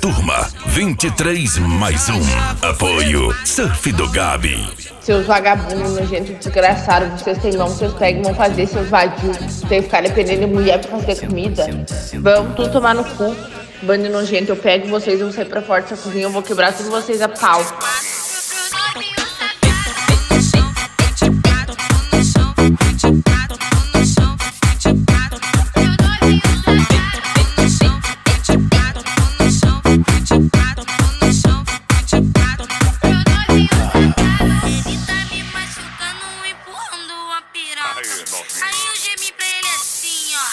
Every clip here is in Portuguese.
turma, 23 mais um. Apoio Surf do Gabi. Seus vagabundos, nojento, desgraçados, vocês têm mão, vocês pegam, vão fazer seus vadios, vocês ficarem dependendo de mulher pra fazer comida. Vão tudo tomar no cu, bando nojento, eu pego vocês, eu vou sair pra fora dessa cozinha, eu vou quebrar todos vocês a pau. Aí eu gemi pra ele assim, ó.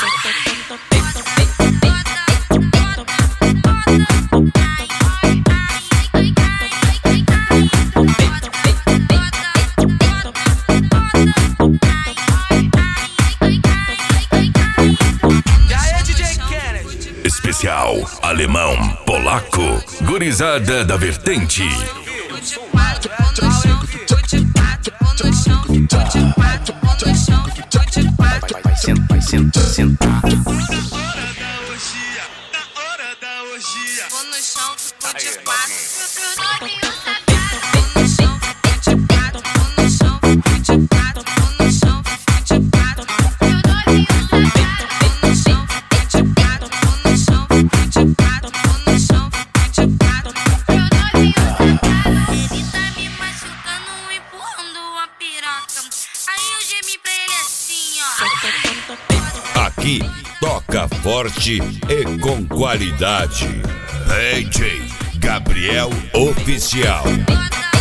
Especial alemão, polaco, gurizada da vertente. Vou no chão, tô de quatro. Ele tá me machucando, empurrando a piroca. Aí eu gemi pra ele assim, ó. Aqui toca forte e com qualidade. DJ Gabriel Oficial.